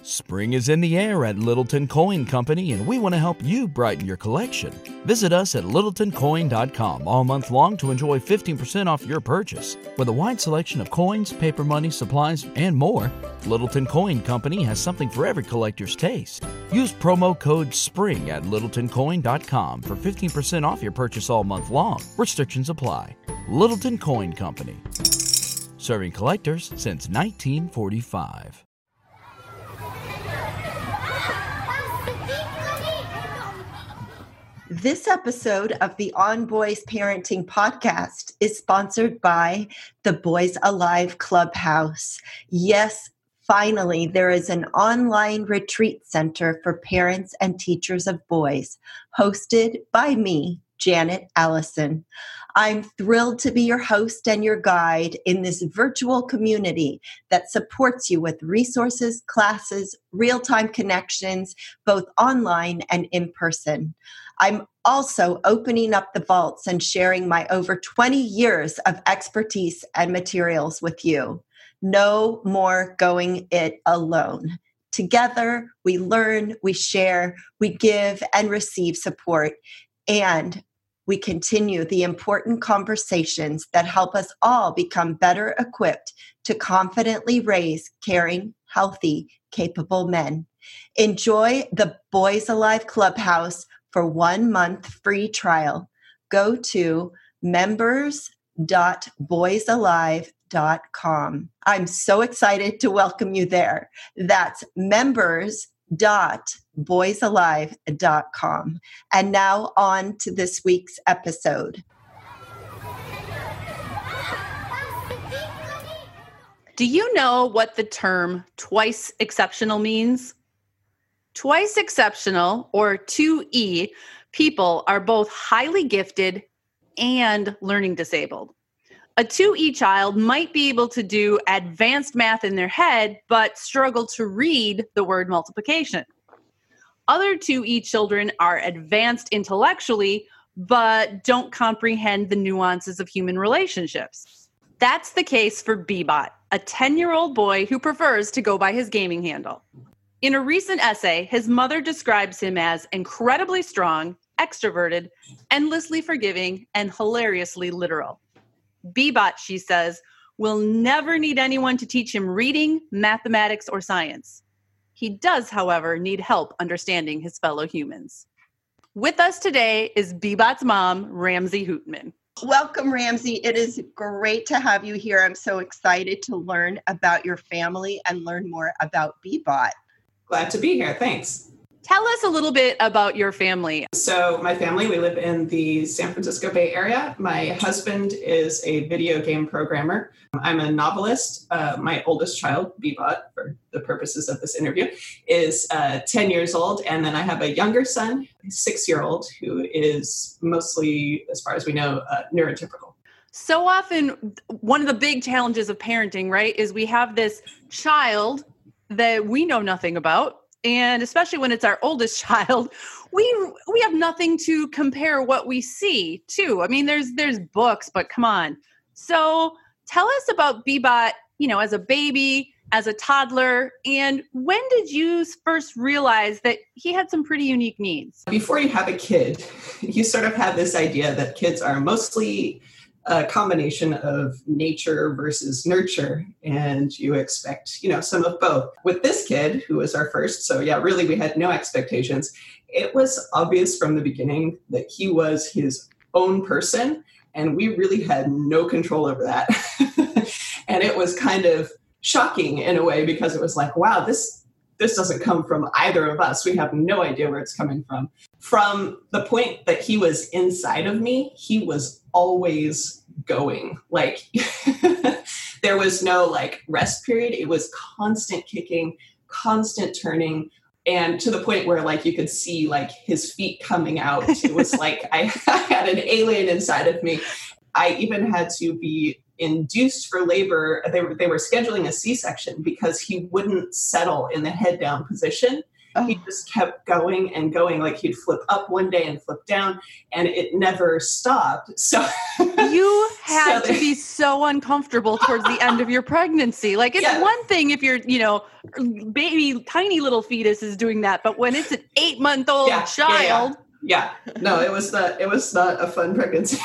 Spring is in the air at Littleton Coin Company, and we want to help you brighten your collection. Visit us at littletoncoin.com all month long to enjoy 15% off your purchase. With a wide selection of coins, paper money, supplies, and more, Littleton Coin Company has something for every collector's taste. Use promo code SPRING at littletoncoin.com for 15% off your purchase all month long. Restrictions apply. Littleton Coin Company. Serving collectors since 1945. This episode of the On Boys Parenting Podcast is sponsored by the Boys Alive Clubhouse. Yes, finally, there is an online retreat center for parents and teachers of boys, hosted by me, Janet Allison. I'm thrilled to be your host and your guide in this virtual community that supports you with resources, classes, real-time connections, both online and in person. I'm also opening up the vaults and sharing my over 20 years of expertise and materials with you. No more going it alone. Together, we learn, we share, we give and receive support, and we continue the important conversations that help us all become better equipped to confidently raise caring, healthy, capable men. Enjoy the Boys Alive Clubhouse for 1 month free trial. Go to members.boysalive.com. I'm so excited to welcome you there. That's members.boysalive.com. And now on to this week's episode. Do you know what the term twice exceptional means? Twice exceptional, or 2E, people are both highly gifted and learning disabled. A 2E child might be able to do advanced math in their head, but struggle to read the word multiplication. Other 2E children are advanced intellectually, but don't comprehend the nuances of human relationships. That's the case for Bebot, a 10-year-old boy who prefers to go by his gaming handle. In a recent essay, his mother describes him as incredibly strong, extroverted, endlessly forgiving, and hilariously literal. Bebot, she says, will never need anyone to teach him reading, mathematics, or science. He does, however, need help understanding his fellow humans. With us today is Bebot's mom, Ramsey Hootman. Welcome, Ramsey. It is great to have you here. I'm so excited to learn about your family and learn more about Bebot. Glad to be here. Thanks. Tell us a little bit about your family. So my family, we live in the San Francisco Bay Area. My husband is a video game programmer. I'm a novelist. My oldest child, Bebot, for the purposes of this interview, is 10 years old. And then I have a younger son, a 6-year-old, who is mostly, as far as we know, neurotypical. So often, one of the big challenges of parenting, right, is we have this child that we know nothing about. And especially when it's our oldest child, we have nothing to compare what we see to. I mean, there's books, but come on. So tell us about Bebot, as a baby, as a toddler, and when did you first realize that he had some pretty unique needs? Before you have a kid, you sort of have this idea that kids are mostly a combination of nature versus nurture, and you expect, some of both. With this kid, who was our first, so yeah, really we had no expectations. It was obvious from the beginning that he was his own person, and we really had no control over that. And it was kind of shocking in a way, because it was like, wow, this doesn't come from either of us. We have no idea where it's coming from. From the point that he was inside of me, he was always going. Like, there was no rest period. It was constant kicking, constant turning. And to the point where you could see his feet coming out. It was like I had an alien inside of me. I even had to be induced for labor. They were scheduling a C-section because he wouldn't settle in the head down position. He just kept going and going. Like he'd flip up one day and flip down, and it never stopped. So you had to be so uncomfortable towards the end of your pregnancy. Like it's one thing if you're, baby, tiny little fetus is doing that, but when it's an 8-month-old child. Yeah. No, it was not a fun pregnancy.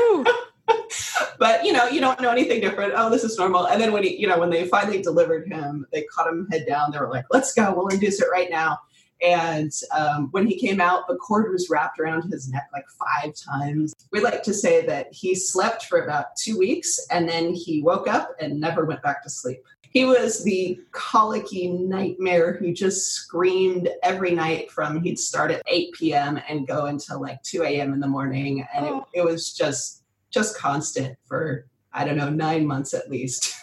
But, you don't know anything different. Oh, this is normal. And then when they finally delivered him, they caught him head down. They were like, let's go. We'll induce it right now. And when he came out, the cord was wrapped around his neck like 5 times. We like to say that he slept for about 2 weeks and then he woke up and never went back to sleep. He was the colicky nightmare who just screamed every night he'd start at 8 p.m. and go until like 2 a.m. in the morning. And it was just constant for, 9 months at least.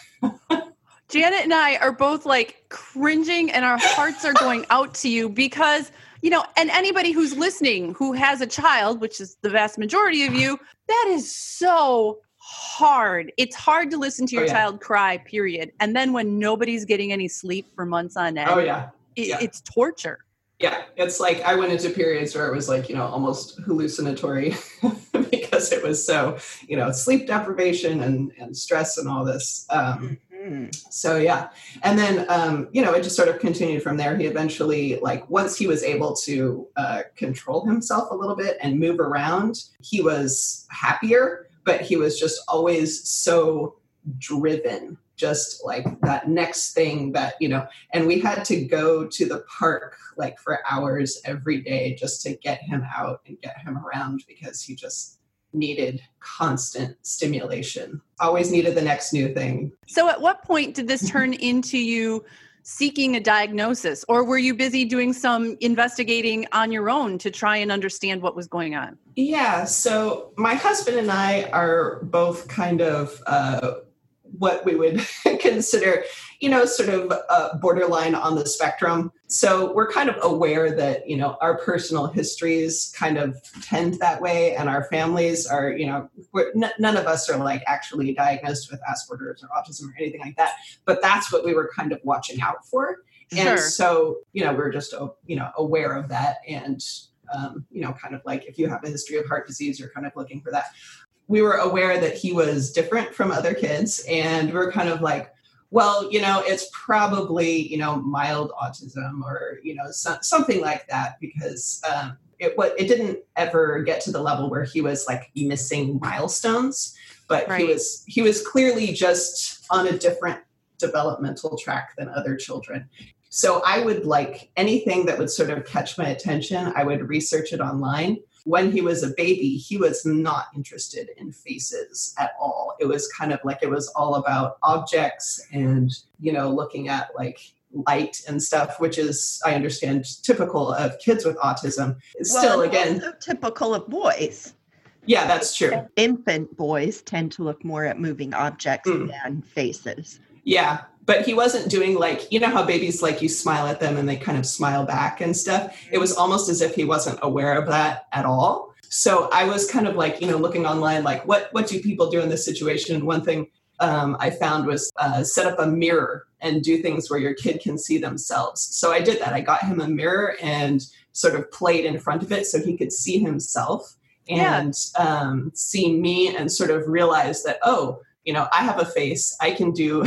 Janet and I are both like cringing and our hearts are going out to you because, and anybody who's listening who has a child, which is the vast majority of you, that is so hard. It's hard to listen to your child cry, period. And then when nobody's getting any sleep for months on end, it's torture. Yeah, it's like I went into periods where it was like, almost hallucinatory because it was so, sleep deprivation and stress and all this. So, yeah. And then, it just sort of continued from there. He eventually, once he was able to control himself a little bit and move around, he was happier, but he was just always so driven. Just like that next thing that, and we had to go to the park like for hours every day just to get him out and get him around because he just needed constant stimulation, always needed the next new thing. So at what point did this turn into you seeking a diagnosis, or were you busy doing some investigating on your own to try and understand what was going on? Yeah. So my husband and I are both kind of, what we would consider, sort of borderline on the spectrum. So we're kind of aware that, our personal histories kind of tend that way. And our families are, none of us are like actually diagnosed with Asperger's or autism or anything like that. But that's what we were kind of watching out for. And so, we're just, aware of that. And, kind of like if you have a history of heart disease, you're kind of looking for that. We were aware that he was different from other kids. And we're kind of like, well, it's probably, mild autism or, something like that, because it didn't ever get to the level where he was like missing milestones, but he was clearly just on a different developmental track than other children. So I would like anything that would sort of catch my attention. I would research it online. When he was a baby, he was not interested in faces at all. It was kind of like it was all about objects and, looking at like light and stuff, which is, I understand, typical of kids with autism. It's still, again, also typical of boys. Yeah, that's true. Infant boys tend to look more at moving objects than faces. Yeah. But he wasn't doing like, how babies, like you smile at them and they kind of smile back and stuff. It was almost as if he wasn't aware of that at all. So I was kind of like, looking online, like what do people do in this situation? And one thing I found was set up a mirror and do things where your kid can see themselves. So I did that. I got him a mirror and sort of played in front of it so he could see himself and see me and sort of realize that, I have a face. I can do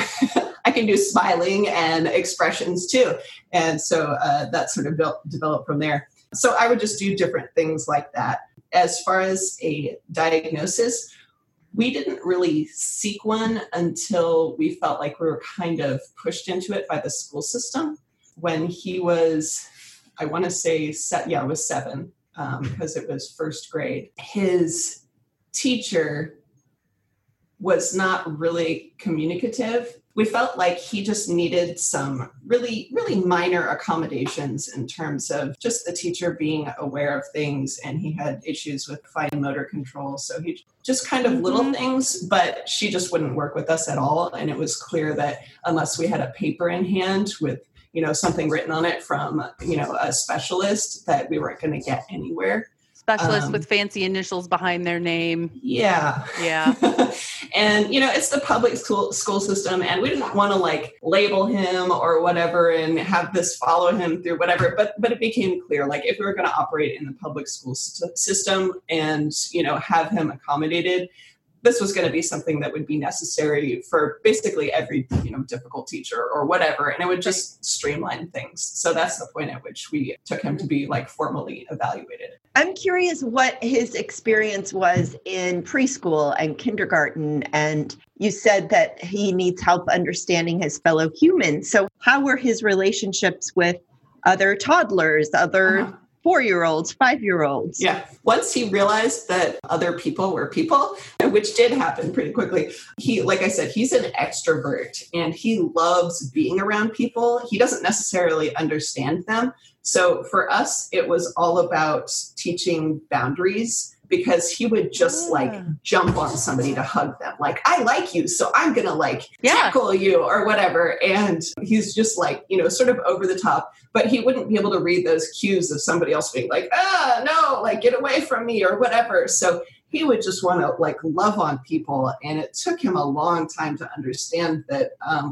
smiling and expressions too. And so that sort of developed from there. So I would just do different things like that. As far as a diagnosis, we didn't really seek one until we felt like we were kind of pushed into it by the school system. When he was, I want to say, it was 7, because it was first grade. His teacher was not really communicative. We felt like he just needed some really, really minor accommodations in terms of just the teacher being aware of things, and he had issues with fine motor control. So he just kind of little things, but she just wouldn't work with us at all. And it was clear that unless we had a paper in hand with, something written on it from, a specialist, that we weren't going to get anywhere. Specialists with fancy initials behind their name. Yeah. Yeah. And, it's the public school system, and we didn't want to like label him or whatever and have this follow him through whatever. But it became clear, like if we were going to operate in the public school system and, have him accommodated, this was going to be something that would be necessary for basically every, difficult teacher or whatever. And it would just streamline things. So that's the point at which we took him to be like formally evaluated. I'm curious what his experience was in preschool and kindergarten. And you said that he needs help understanding his fellow humans. So how were his relationships with other toddlers, other 4-year-olds, 5-year-olds? Yeah. Once he realized that other people were people, which did happen pretty quickly, he, like I said, he's an extrovert and he loves being around people. He doesn't necessarily understand them. So for us, it was all about teaching boundaries, because he would just like jump on somebody to hug them. Like, I like you, so I'm going to like tackle you or whatever. And he's just like, sort of over the top, but he wouldn't be able to read those cues of somebody else being like, no, like get away from me or whatever. So he would just want to like love on people. And it took him a long time to understand that,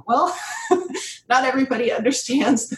not everybody understands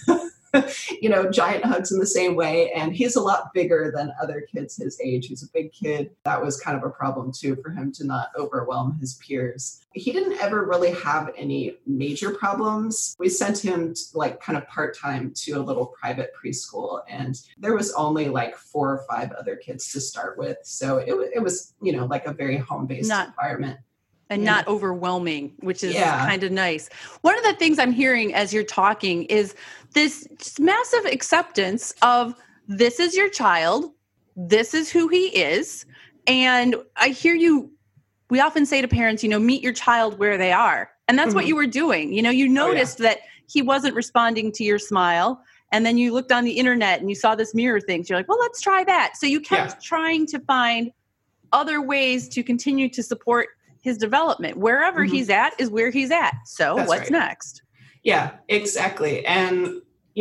giant hugs in the same way. And he's a lot bigger than other kids his age. He's a big kid. That was kind of a problem too, for him to not overwhelm his peers. He didn't ever really have any major problems. We sent him like kind of part-time to a little private preschool, and there was only like 4 or 5 other kids to start with. So it was, like a very home-based environment. And not overwhelming, which is kind of nice. One of the things I'm hearing as you're talking is this just massive acceptance of this is your child, this is who he is. And I hear you, we often say to parents, meet your child where they are. And that's what you were doing. You noticed that he wasn't responding to your smile. And then you looked on the internet and you saw this mirror thing. So you're like, well, let's try that. So you kept trying to find other ways to continue to support his development. Wherever he's at is where he's at. So that's what's next? Yeah, exactly. And,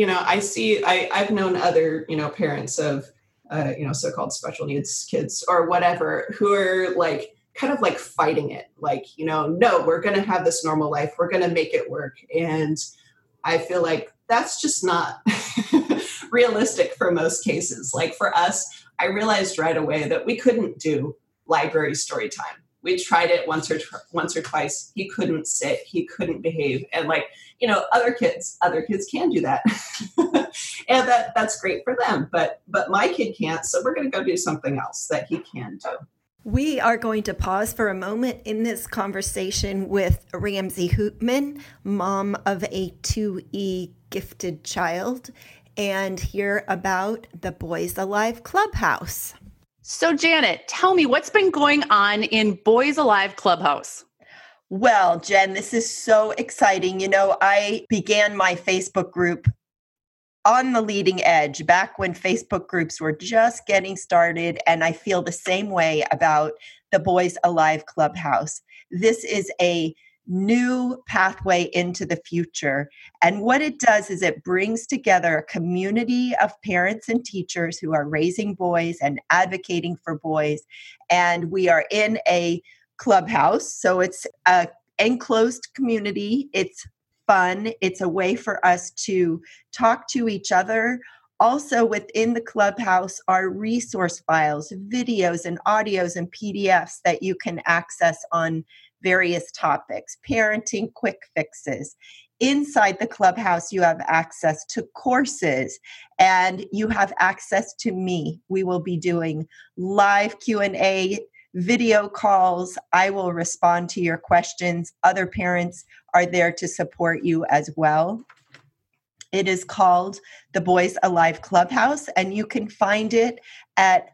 I've known other, parents of, so-called special needs kids or whatever, who are like, kind of like fighting it. Like, no, we're going to have this normal life. We're going to make it work. And I feel like that's just not realistic for most cases. Like for us, I realized right away that we couldn't do library story time. We tried it once or twice. He couldn't sit. He couldn't behave. And like, other kids can do that. And that's great for them. But my kid can't. So we're going to go do something else that he can do. We are going to pause for a moment in this conversation with Ramsey Hoopman, mom of a 2E gifted child, and hear about the Boys Alive Clubhouse. So Janet, tell me what's been going on in Boys Alive Clubhouse? Well, Jen, this is so exciting. I began my Facebook group on the leading edge back when Facebook groups were just getting started. And I feel the same way about the Boys Alive Clubhouse. This is a new pathway into the future. And what it does is it brings together a community of parents and teachers who are raising boys and advocating for boys. And we are in a clubhouse. So it's an enclosed community. It's fun. It's a way for us to talk to each other. Also within the clubhouse are resource files, videos and audios and PDFs that you can access on various topics, parenting quick fixes. Inside the clubhouse, you have access to courses and you have access to me. We will be doing live Q&A, video calls. I will respond to your questions. Other parents are there to support you as well. It is called the Boys Alive Clubhouse, and you can find it at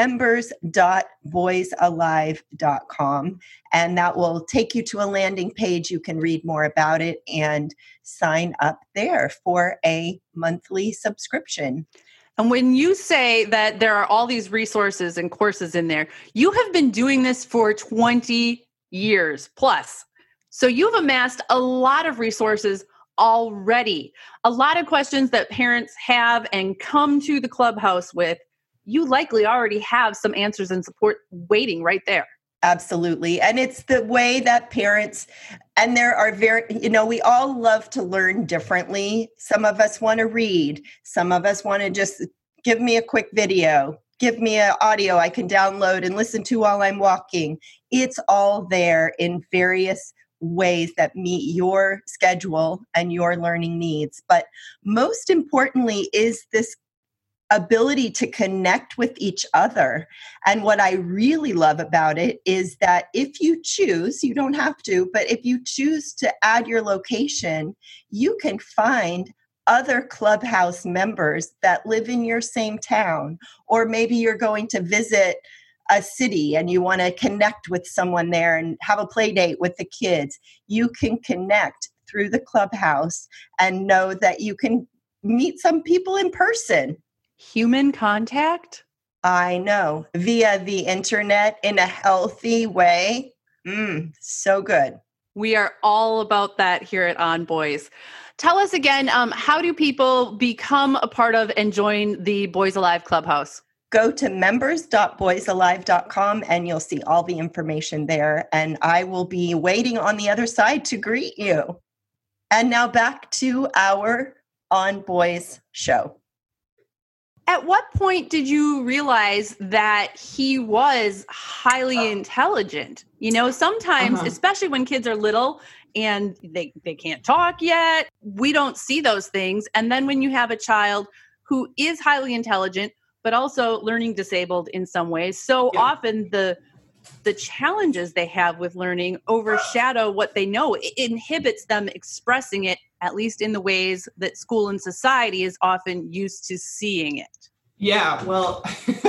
members.boysalive.com, and that will take you to a landing page. You can read more about it and sign up there for a monthly subscription. And when you say that there are all these resources and courses in there, you have been doing this for 20 years plus. So you've amassed a lot of resources already. A lot of questions that parents have and come to the clubhouse with, you likely already have some answers and support waiting right there. Absolutely. And it's the way that parents, and there are we all love to learn differently. Some of us want to read. Some of us want to just give me a quick video, give me an audio I can download and listen to while I'm walking. It's all there in various ways that meet your schedule and your learning needs. But most importantly is this ability to connect with each other. And what I really love about it is that if you choose, you don't have to, but if you choose to add your location, you can find other Clubhouse members that live in your same town, or maybe you're going to visit a city and you want to connect with someone there and have a play date with the kids. You can connect through the Clubhouse and know that you can meet some people in person. Human contact? I know. Via the internet in a healthy way. So good. We are all about that here at On Boys. Tell us again, how do people become a part of and join the Boys Alive Clubhouse? Go to members.boysalive.com and you'll see all the information there. And I will be waiting on the other side to greet you. And now back to our On Boys show. At what point did you realize that he was highly intelligent? Sometimes, especially when kids are little and they can't talk yet, we don't see those things. And then when you have a child who is highly intelligent, but also learning disabled in some ways, often the challenges they have with learning overshadow what they know. It inhibits them expressing it, at least in the ways that school and society is often used to seeing it. Yeah, well,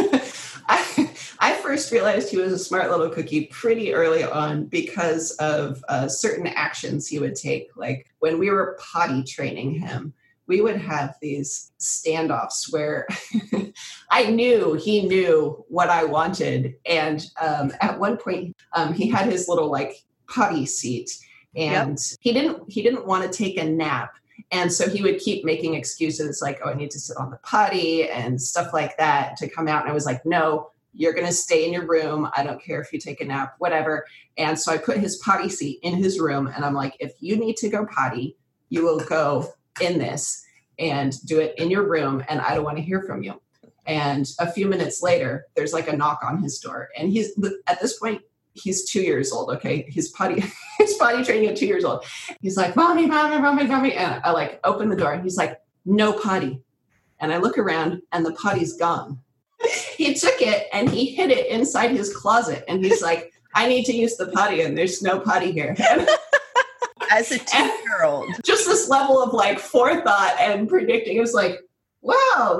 I first realized he was a smart little cookie pretty early on because of certain actions he would take. Like when we were potty training him, we would have these standoffs where I knew he knew what I wanted. And at one point, he had his little potty seat, and he didn't want to take a nap. And so he would keep making excuses like, I need to sit on the potty and stuff like that to come out. And I was like, no, you're going to stay in your room. I don't care if you take a nap, whatever. And so I put his potty seat in his room. And I'm like, if you need to go potty, you will go in this and do it in your room. And I don't want to hear from you. And a few minutes later, there's a knock on his door. And at this point, he's 2 years old. Okay. He's potty training at 2 years old. He's like, mommy. And I open the door and he's like, no potty. And I look around and the potty's gone. He took it and he hid it inside his closet. And he's like, I need to use the potty and there's no potty here. As a 2-year-old. Just this level of forethought and predicting. It was like, wow,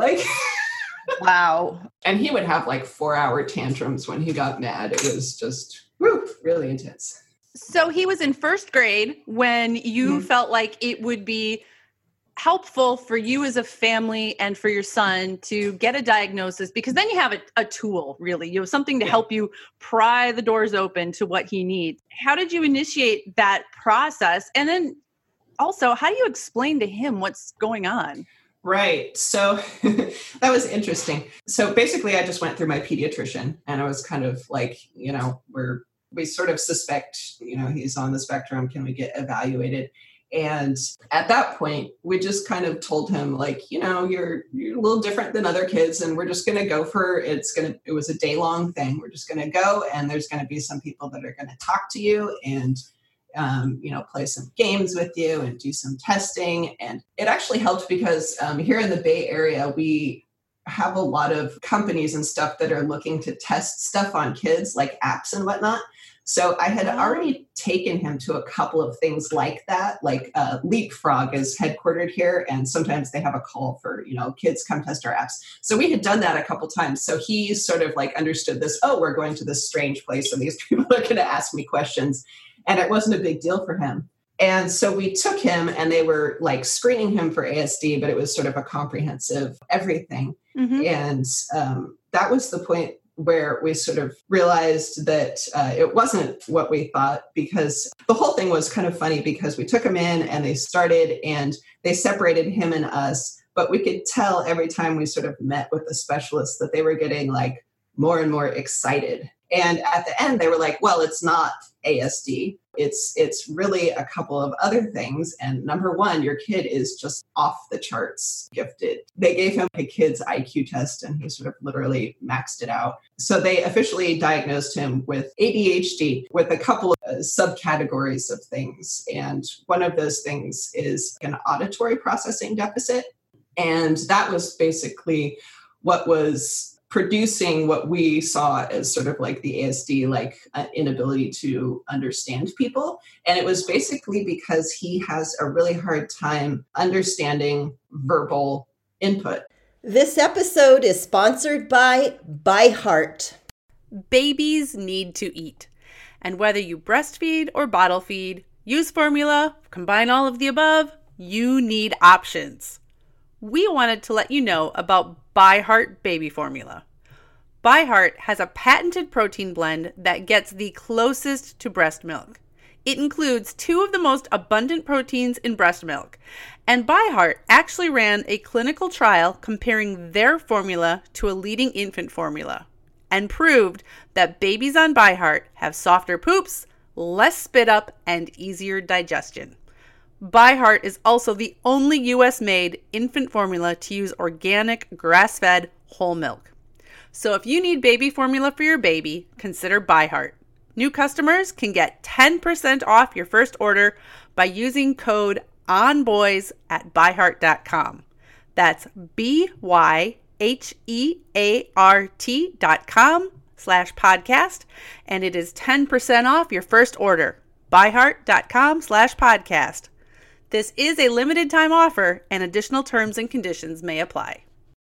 wow. And he would have 4-hour tantrums when he got mad. It was just really intense. So he was in first grade when you felt like it would be helpful for you as a family and for your son to get a diagnosis, because then you have a tool, really. You have something to help you pry the doors open to what he needs. How did you initiate that process? And then also, how do you explain to him what's going on? Right. So that was interesting. So basically, I just went through my pediatrician and I was kind of like, we sort of suspect, he's on the spectrum. Can we get evaluated? And at that point, we just kind of told him you're a little different than other kids and we're just going to go it was a day-long thing. We're just going to go and there's going to be some people that are going to talk to you and play some games with you and do some testing. And it actually helped because here in the Bay Area, we have a lot of companies and stuff that are looking to test stuff on kids, like apps and whatnot. So I had already taken him to a couple of things like that, Leapfrog is headquartered here. And sometimes they have a call for, kids come test our apps. So we had done that a couple times. So he sort of understood this, we're going to this strange place and these people are going to ask me questions. And it wasn't a big deal for him. And so we took him and they were screening him for ASD, but it was sort of a comprehensive everything. Mm-hmm. And that was the point where we sort of realized that it wasn't what we thought, because the whole thing was kind of funny because we took him in and they started and they separated him and us, but we could tell every time we sort of met with the specialist that they were getting more and more excited. And at the end, they were like, well, it's not ASD. It's really a couple of other things. And number one, your kid is just off the charts gifted. They gave him a kid's IQ test and he sort of literally maxed it out. So they officially diagnosed him with ADHD with a couple of subcategories of things. And one of those things is an auditory processing deficit. And that was basically what was producing what we saw as sort of like the ASD, like inability to understand people. And it was basically because he has a really hard time understanding verbal input. This episode is sponsored by ByHeart. Babies need to eat. And whether you breastfeed or bottle feed, use formula, combine all of the above, you need options. We wanted to let you know about ByHeart baby formula. ByHeart has a patented protein blend that gets the closest to breast milk. It includes 2 of the most abundant proteins in breast milk. And ByHeart actually ran a clinical trial comparing their formula to a leading infant formula and proved that babies on ByHeart have softer poops, less spit up, and easier digestion. ByHeart is also the only US-made infant formula to use organic, grass-fed, whole milk. So if you need baby formula for your baby, consider ByHeart. New customers can get 10% off your first order by using code ONBOYS at byheart.com. That's BYHEART.com/podcast, and it is 10% off your first order. byheart.com/podcast. This is a limited time offer and additional terms and conditions may apply.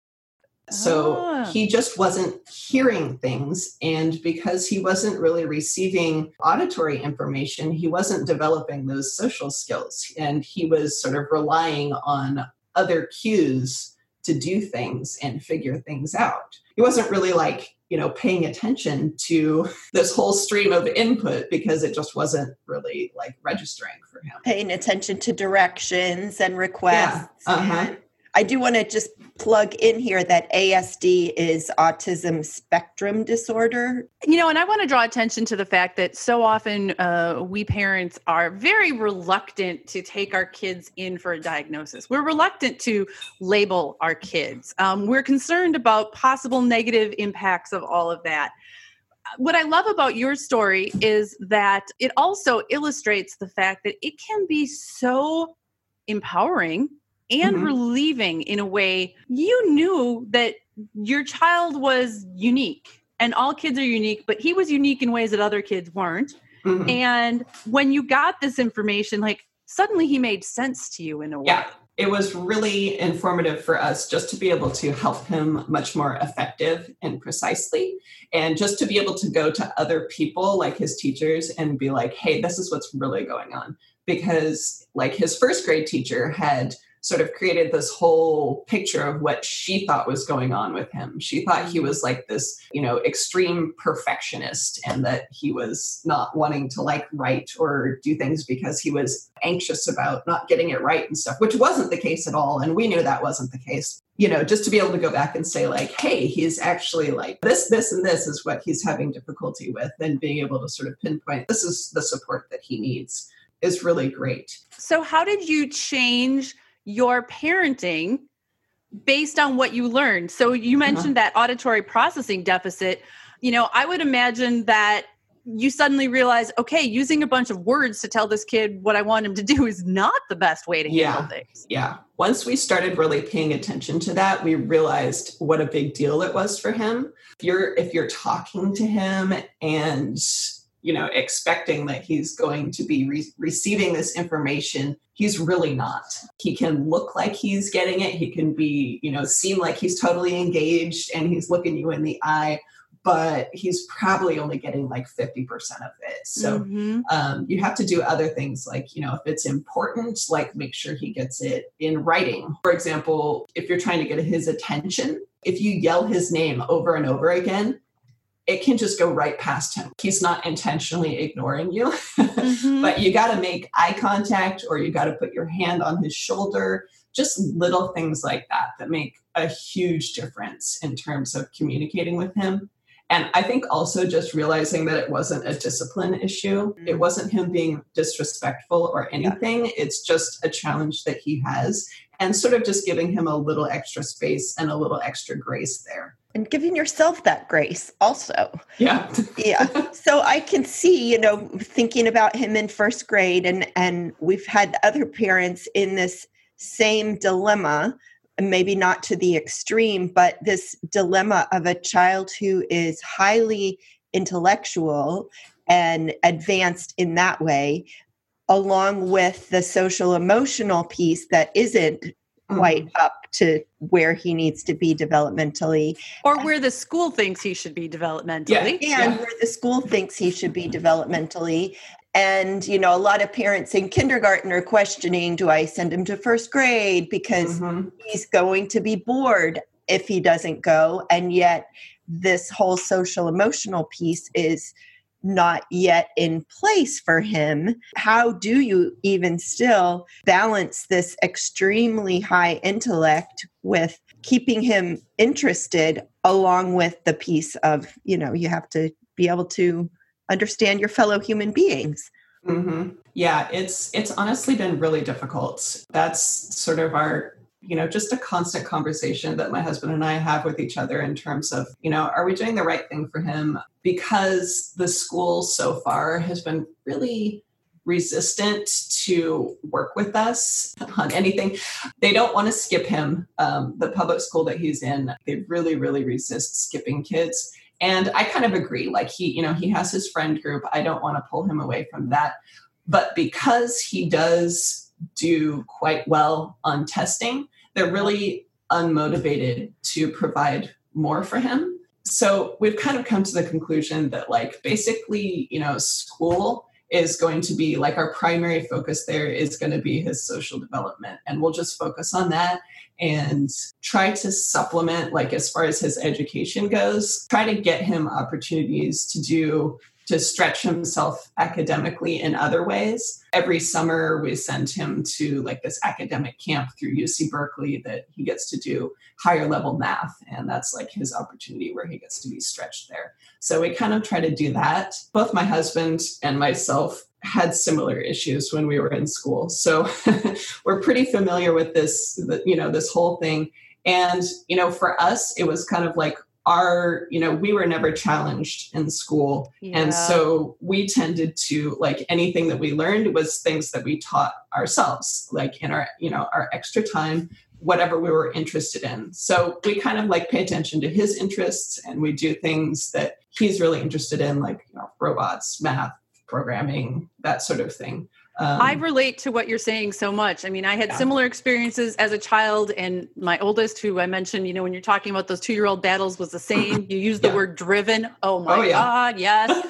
So he just wasn't hearing things. And because he wasn't really receiving auditory information, he wasn't developing those social skills. And he was sort of relying on other cues to do things and figure things out. He wasn't really paying attention to this whole stream of input because it just wasn't really registering for him. Paying attention to directions and requests. Yeah. Uh-huh. I do want to just plug in here that ASD is autism spectrum disorder. And I want to draw attention to the fact that so often we parents are very reluctant to take our kids in for a diagnosis. We're reluctant to label our kids. We're concerned about possible negative impacts of all of that. What I love about your story is that it also illustrates the fact that it can be so empowering and relieving in a way. You knew that your child was unique, and all kids are unique, but he was unique in ways that other kids weren't. Mm-hmm. And when you got this information, suddenly he made sense to you in a way. Yeah, it was really informative for us just to be able to help him much more effective and precisely. And just to be able to go to other people like his teachers and be like, hey, this is what's really going on. Because his first grade teacher had sort of created this whole picture of what she thought was going on with him. She thought he was this, extreme perfectionist, and that he was not wanting to write or do things because he was anxious about not getting it right and stuff, which wasn't the case at all. And we knew that wasn't the case. Just to be able to go back and say hey, he's actually this, and this is what he's having difficulty with, and being able to sort of pinpoint, this is the support that he needs, is really great. So how did you change your parenting based on what you learned? So you mentioned that auditory processing deficit. I would imagine that you suddenly realize, okay, using a bunch of words to tell this kid what I want him to do is not the best way to handle things. Yeah. Once we started really paying attention to that, we realized what a big deal it was for him. If you're talking to him and expecting that he's going to be receiving this information, he's really not. He can look like he's getting it. He can be, seem like he's totally engaged and he's looking you in the eye, but he's probably only getting 50% of it. So you have to do other things if it's important, make sure he gets it in writing. For example, if you're trying to get his attention, if you yell his name over and over again, it can just go right past him. He's not intentionally ignoring you, but you got to make eye contact, or you got to put your hand on his shoulder, just little things like that make a huge difference in terms of communicating with him. And I think also just realizing that it wasn't a discipline issue. It wasn't him being disrespectful or anything. Yeah. It's just a challenge that he has, and sort of just giving him a little extra space and a little extra grace there. And giving yourself that grace also. Yeah. Yeah. So I can see, thinking about him in first grade, and we've had other parents in this same dilemma, maybe not to the extreme, but this dilemma of a child who is highly intellectual and advanced in that way, along with the social emotional piece that isn't quite up to where he needs to be developmentally. Or where the school thinks he should be developmentally. Yeah. And where the school thinks he should be developmentally. And, a lot of parents in kindergarten are questioning, do I send him to first grade? Because he's going to be bored if he doesn't go. And yet this whole social emotional piece is not yet in place for him. How do you even still balance this extremely high intellect with keeping him interested, along with the piece of, you have to be able to understand your fellow human beings? Mm-hmm. Yeah, it's honestly been really difficult. That's sort of our, just a constant conversation that my husband and I have with each other in terms of, are we doing the right thing for him? Because the school so far has been really resistant to work with us on anything. They don't want to skip him. The public school that he's in, they really, really resist skipping kids. And I kind of agree, like he has his friend group. I don't want to pull him away from that. But because he does do quite well on testing, they're really unmotivated to provide more for him. So we've kind of come to the conclusion that basically, school is going to be our primary focus there is going to be his social development. And we'll just focus on that and try to supplement, as far as his education goes, try to get him opportunities to stretch himself academically in other ways. Every summer we send him to this academic camp through UC Berkeley that he gets to do higher level math. And that's his opportunity where he gets to be stretched there. So we kind of try to do that. Both my husband and myself had similar issues when we were in school. So we're pretty familiar with this, this whole thing. And, for us, it was kind of we were never challenged in school. Yeah. And so we tended to anything that we learned was things that we taught ourselves, in our, our extra time, whatever we were interested in. So we kind of pay attention to his interests, and we do things that he's really interested in, robots, math, programming, that sort of thing. I relate to what you're saying so much. I mean, I had similar experiences as a child, and my oldest, who I mentioned, when you're talking about those 2-year-old battles, was the same. You use the word driven. Oh my God. Yes.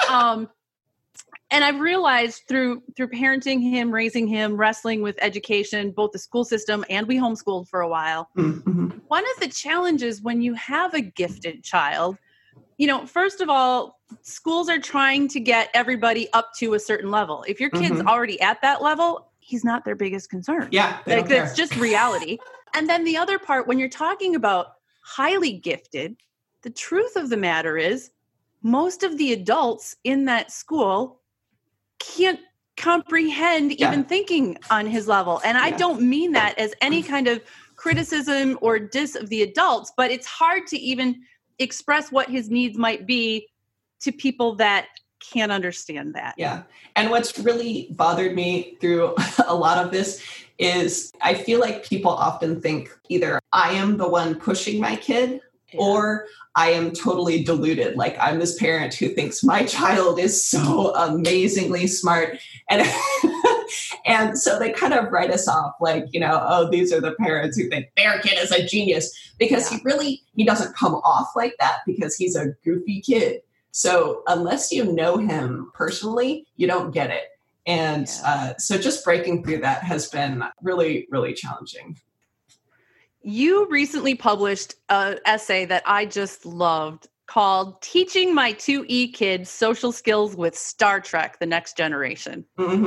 And I've realized through parenting him, raising him, wrestling with education, both the school system, and we homeschooled for a while. Mm-hmm. One of the challenges when you have a gifted child, first of all, schools are trying to get everybody up to a certain level. If your kid's already at that level, he's not their biggest concern. Yeah. That's just reality. And then the other part, when you're talking about highly gifted, the truth of the matter is most of the adults in that school can't comprehend even thinking on his level. And I don't mean that as any kind of criticism or diss of the adults, but it's hard to even express what his needs might be to people that can't understand that. Yeah. And what's really bothered me through a lot of this is I feel like people often think either I am the one pushing my kid or I am totally deluded. I'm this parent who thinks my child is so amazingly smart. And and so they kind of write us off these are the parents who think their kid is a genius, because he doesn't come off like that because he's a goofy kid. So unless you know him personally, you don't get it. And so just breaking through that has been really, really challenging. You recently published an essay that I just loved called Teaching My 2E Kids Social Skills with Star Trek: The Next Generation. Mm-hmm.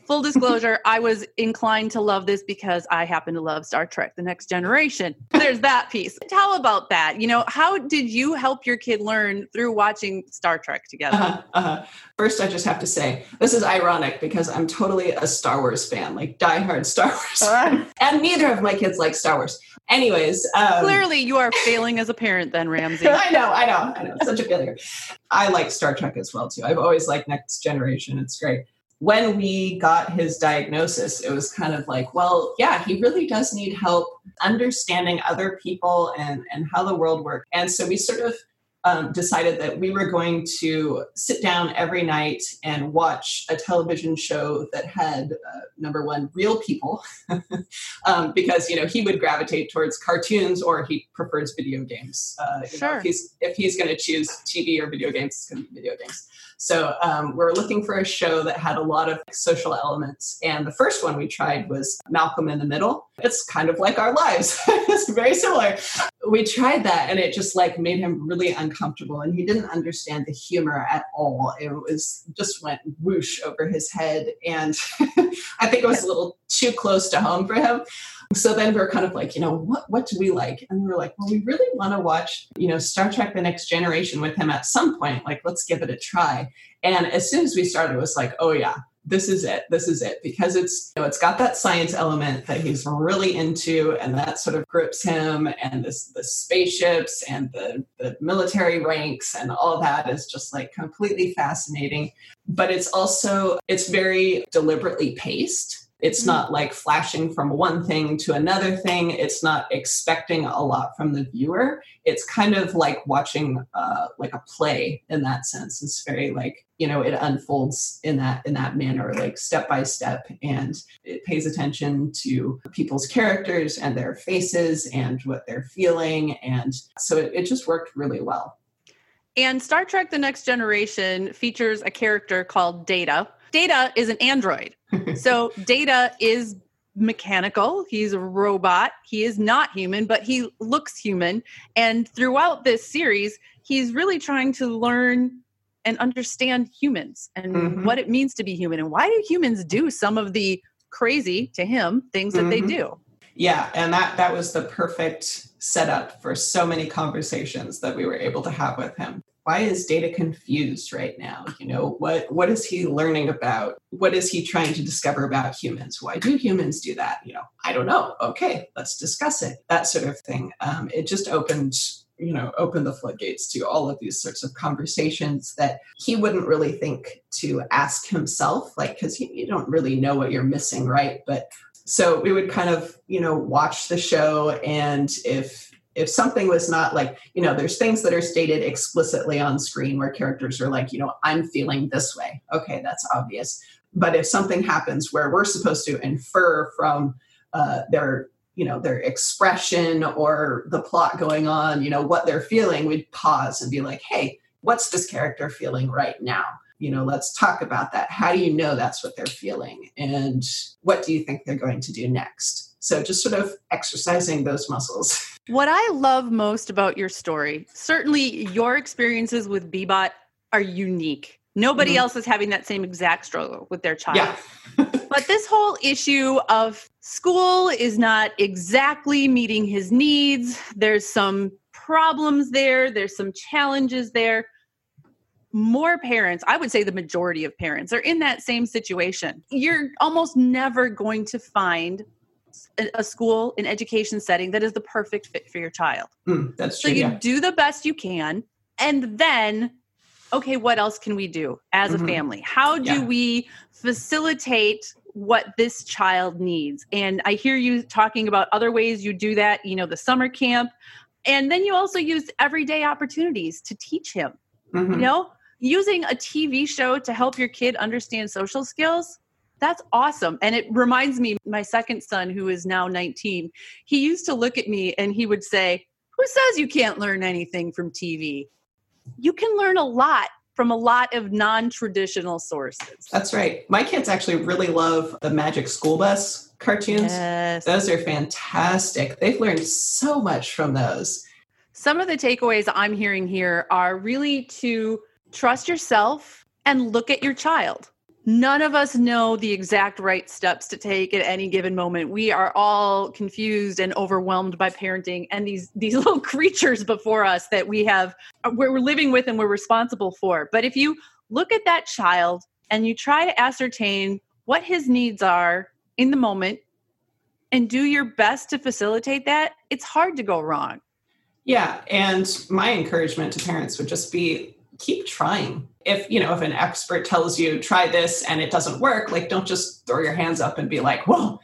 Full disclosure, I was inclined to love this because I happen to love Star Trek: The Next Generation. There's that piece. Tell about that. How did you help your kid learn through watching Star Trek together? First, I just have to say, this is ironic because I'm totally a Star Wars fan, like diehard Star Wars fan. And neither of my kids like Star Wars. Anyways. Clearly, you are failing as a parent then, Ramsey. I know. Such a failure. I like Star Trek as well, too. I've always liked Next Generation. It's great. When we got his diagnosis, it was kind of like, well, yeah, he really does need help understanding other people and how the world works. And so we sort of decided that we were going to sit down every night and watch a television show that had, number one, real people, because, he would gravitate towards cartoons or he prefers video games. Sure. If he's going to choose TV or video games, it's going to be video games. So we're looking for a show that had a lot of social elements. And the first one we tried was Malcolm in the Middle. It's kind of like our lives. It's very similar. We tried that and it just made him really uncomfortable. And he didn't understand the humor at all. It just went whoosh over his head. And I think it was a little too close to home for him. So then we're kind of like, what do we like? And we were like, well, we really want to watch, Star Trek: The Next Generation with him at some point. Let's give it a try. And as soon as we started, it was like, oh yeah, this is it. Because it's got that science element that he's really into, and that sort of grips him, and the spaceships and the military ranks and all that is just completely fascinating. But it's very deliberately paced. It's not flashing from one thing to another thing. It's not expecting a lot from the viewer. It's kind of like watching a play in that sense. It's very it unfolds in that manner, step by step, and it pays attention to people's characters and their faces and what they're feeling. And so it just worked really well. And Star Trek: The Next Generation features a character called Data. Data is an android. So Data is mechanical. He's a robot. He is not human, but he looks human. And throughout this series, he's really trying to learn and understand humans and what it means to be human. And why do humans do some of the crazy, to him, things that they do? Yeah, and that was the perfect setup for so many conversations that we were able to have with him. Why is Data confused right now? What is he learning about? What is he trying to discover about humans? Why do humans do that? I don't know. Okay, let's discuss it. That sort of thing. It just opened the floodgates to all of these sorts of conversations that he wouldn't really think to ask himself, because you don't really know what you're missing, right? But so we would kind of, watch the show, and if something was not there's things that are stated explicitly on screen where characters are I'm feeling this way. Okay, that's obvious. But if something happens where we're supposed to infer from their expression or the plot going on, what they're feeling, we'd pause and be like, hey, what's this character feeling right now? Let's talk about that. How do you know that's what they're feeling? And what do you think they're going to do next? So just sort of exercising those muscles. What I love most about your story, certainly your experiences with Bebot are unique. Nobody else is having that same exact struggle with their child. Yeah. But this whole issue of school is not exactly meeting his needs. There's some problems there. There's some challenges there. More parents, I would say the majority of parents, are in that same situation. You're almost never going to find a school, an education setting that is the perfect fit for your child. That's true. So you do the best you can. And then, okay, what else can we do as a family? How do we facilitate what this child needs? And I hear you talking about other ways you do that, the summer camp. And then you also use everyday opportunities to teach him, using a TV show to help your kid understand social skills. That's awesome. And it reminds me, my second son, who is now 19, he used to look at me and he would say, who says you can't learn anything from TV? You can learn a lot from a lot of non-traditional sources. That's right. My kids actually really love the Magic School Bus cartoons. Yes. Those are fantastic. They've learned so much from those. Some of the takeaways I'm hearing here are really to trust yourself and look at your child. None of us know the exact right steps to take at any given moment. We are all confused and overwhelmed by parenting and these little creatures before us that we're living with and we're responsible for. But if you look at that child and you try to ascertain what his needs are in the moment and do your best to facilitate that, it's hard to go wrong. Yeah. And my encouragement to parents would just be keep trying. If an expert tells you try this and it doesn't work, like don't just throw your hands up and be like, well,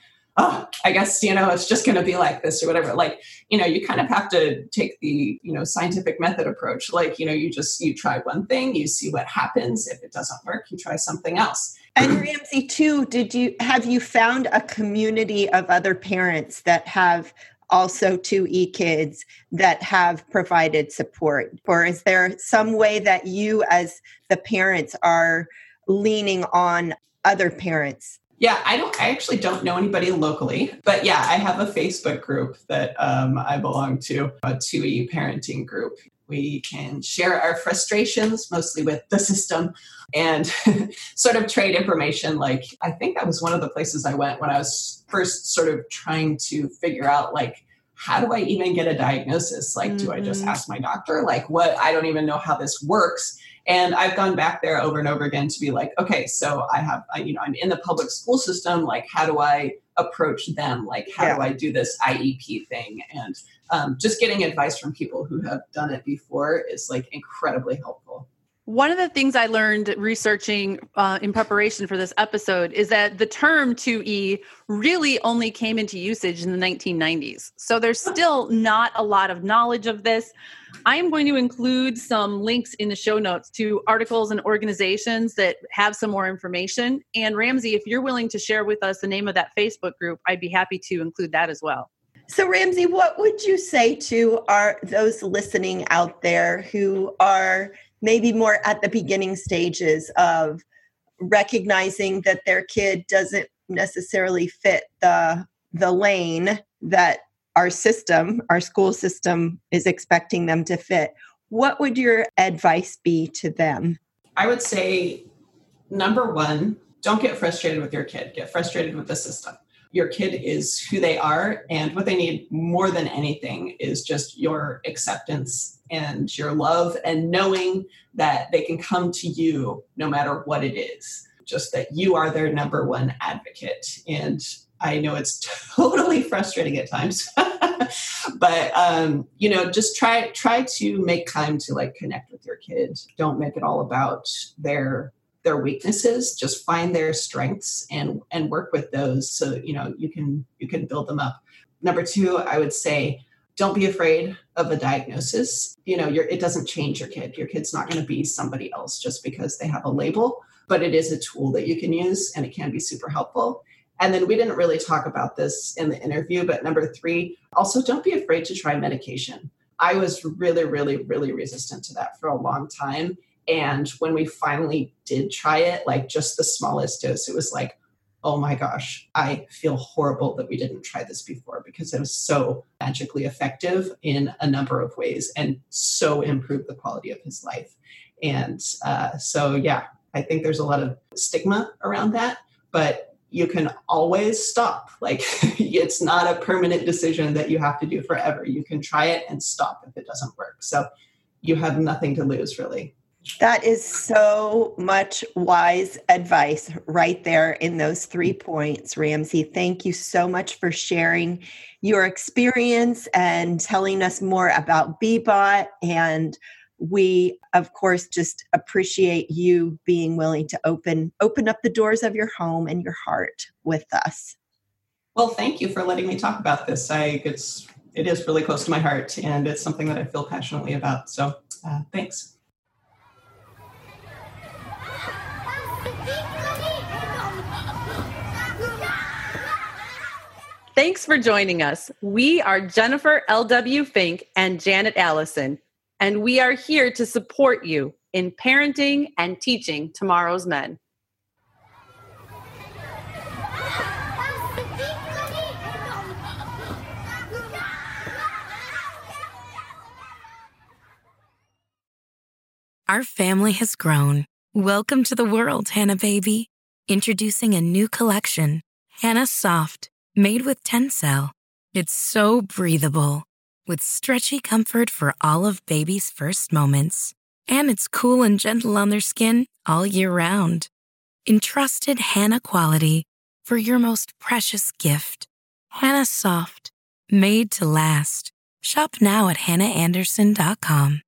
I guess, it's just going to be like this or whatever. Like, you kind of have to take the, scientific method approach. Like, you try one thing, you see what happens. If it doesn't work, you try something else. And Ramsey too, have you found a community of other parents that have also 2E kids that have provided support? Or is there some way that you as the parents are leaning on other parents? Yeah, I actually don't know anybody locally, but yeah, I have a Facebook group that I belong to, a 2E parenting group. We can share our frustrations, mostly with the system, and sort of trade information. Like, I think that was one of the places I went when I was first sort of trying to figure out, like, how do I even get a diagnosis? Like, do I just ask my doctor? Like, what? I don't even know how this works. And I've gone back there over and over again to be like, okay, so I'm in the public school system. Like, how do I approach them? Like, how do I do this IEP thing? And just getting advice from people who have done it before is like incredibly helpful. One of the things I learned researching in preparation for this episode is that the term 2E really only came into usage in the 1990s. So there's still not a lot of knowledge of this. I'm going to include some links in the show notes to articles and organizations that have some more information. And Ramsey, if you're willing to share with us the name of that Facebook group, I'd be happy to include that as well. So Ramsey, what would you say to those listening out there who are maybe more at the beginning stages of recognizing that their kid doesn't necessarily fit the lane that our school system is expecting them to fit? What would your advice be to them? I would say, number one, don't get frustrated with your kid. Get frustrated with the system. Your kid is who they are, and what they need more than anything is just your acceptance and your love and knowing that they can come to you no matter what it is, just that you are their number one advocate. And I know it's totally frustrating at times, but, just try to make time to like connect with your kid. Don't make it all about their weaknesses. Just find their strengths and work with those so you can build them up. Number two, I would say, don't be afraid of a diagnosis. It doesn't change your kid. Your kid's not going to be somebody else just because they have a label, but it is a tool that you can use and it can be super helpful. And then we didn't really talk about this in the interview, but number three, also don't be afraid to try medication. I was really, really, really resistant to that for a long time. And when we finally did try it, like just the smallest dose, it was like, oh my gosh, I feel horrible that we didn't try this before because it was so magically effective in a number of ways and so improved the quality of his life. And I think there's a lot of stigma around that, but you can always stop. Like, it's not a permanent decision that you have to do forever. You can try it and stop if it doesn't work. So you have nothing to lose, really. That is so much wise advice right there in those 3 points, Ramsey. Thank you so much for sharing your experience and telling us more about BBOT. And we, of course, just appreciate you being willing to open up the doors of your home and your heart with us. Well, thank you for letting me talk about this. It is really close to my heart, and it's something that I feel passionately about. So thanks. Thanks for joining us. We are Jennifer L.W. Fink and Janet Allison, and we are here to support you in parenting and teaching tomorrow's men. Our family has grown. Welcome to the world, Hannah baby. Introducing a new collection, Hannah Soft, made with Tencel. It's so breathable, with stretchy comfort for all of baby's first moments. And it's cool and gentle on their skin all year round. Entrusted Hannah quality for your most precious gift. Hannah Soft, made to last. Shop now at hannahanderson.com.